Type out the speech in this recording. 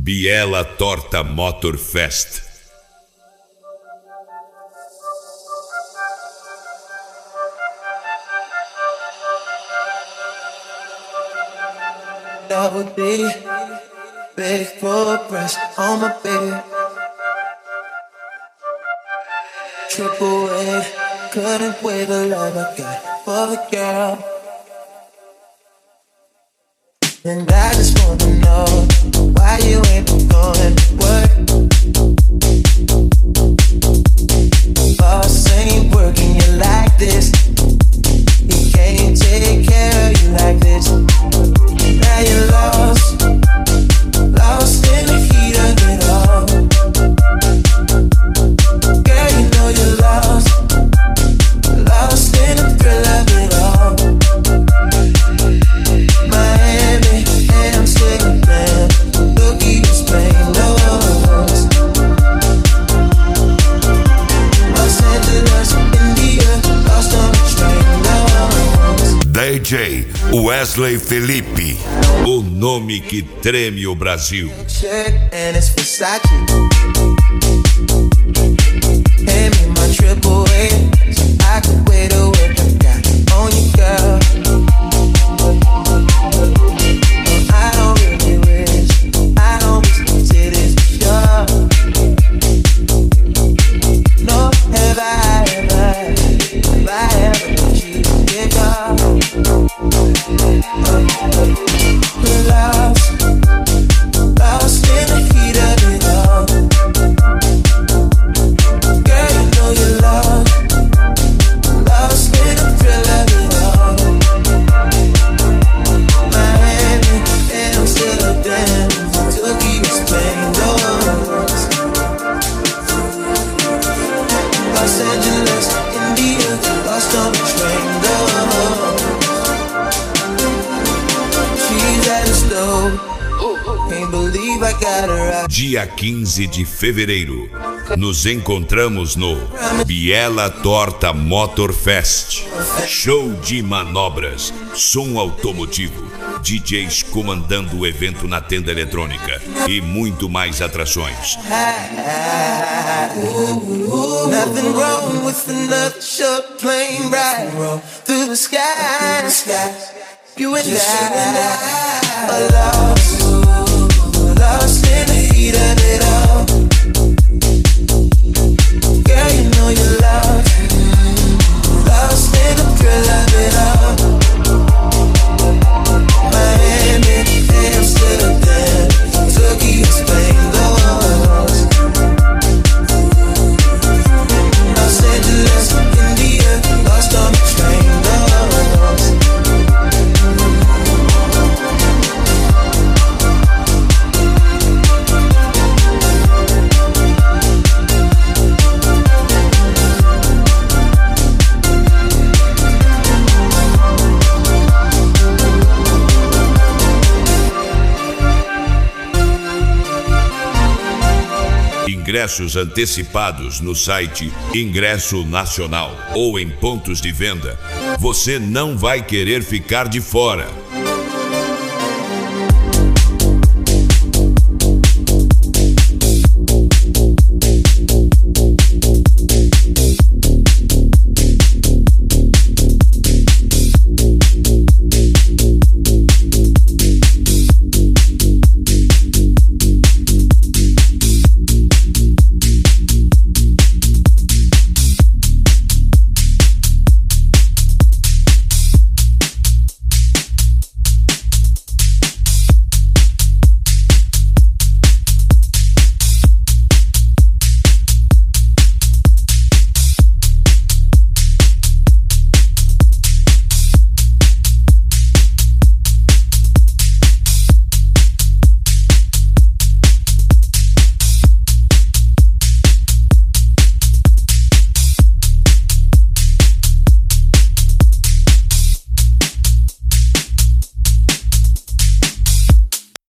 Biela Torta Motor Fest. Double D, big full press on my bed. Triple A, couldn't wait the love I got for the girl. And I just wanna know why you ain't been going to work. Boss ain't working you like this. He can't take care of you like this. Now you're lost in the heat of it all. Girl, you know you're lost in the thrill of it all. Miami, Amsterdam, Tokyo, Spain, Los Angeles, India, lost on the train, DJ Wesley Felipe, o nome que treme o Brasil. And it's Versace. Hand me my triple A, so I could wear the work I got on you, girl. I don't really wish, I don't wish to this for sure. No, have I ever cheated, girl? Lost in the heat of it all. Girl, you know you're lost in the thrill of it all. Miami, Amsterdam, Tokyo, Spain, Los Angeles, India, lost on the train, she's at the stove. Can't believe I got her out. Dia 15 de fevereiro, nos encontramos no Biela Torta Motor Fest. Show de manobras, som automotivo, DJs comandando o evento na tenda eletrônica e muito mais atrações. Nothing wrong with another short plane ride through the sky. You and I are lost in the heat of it all. Girl, you know you're lost in the thrill of it all. Miami, Amsterdam, Tokyo, Spain, Los Angeles, India, lost on the train, Ingressos antecipados no site Ingresso Nacional ou em pontos de venda. Você não vai querer ficar de fora.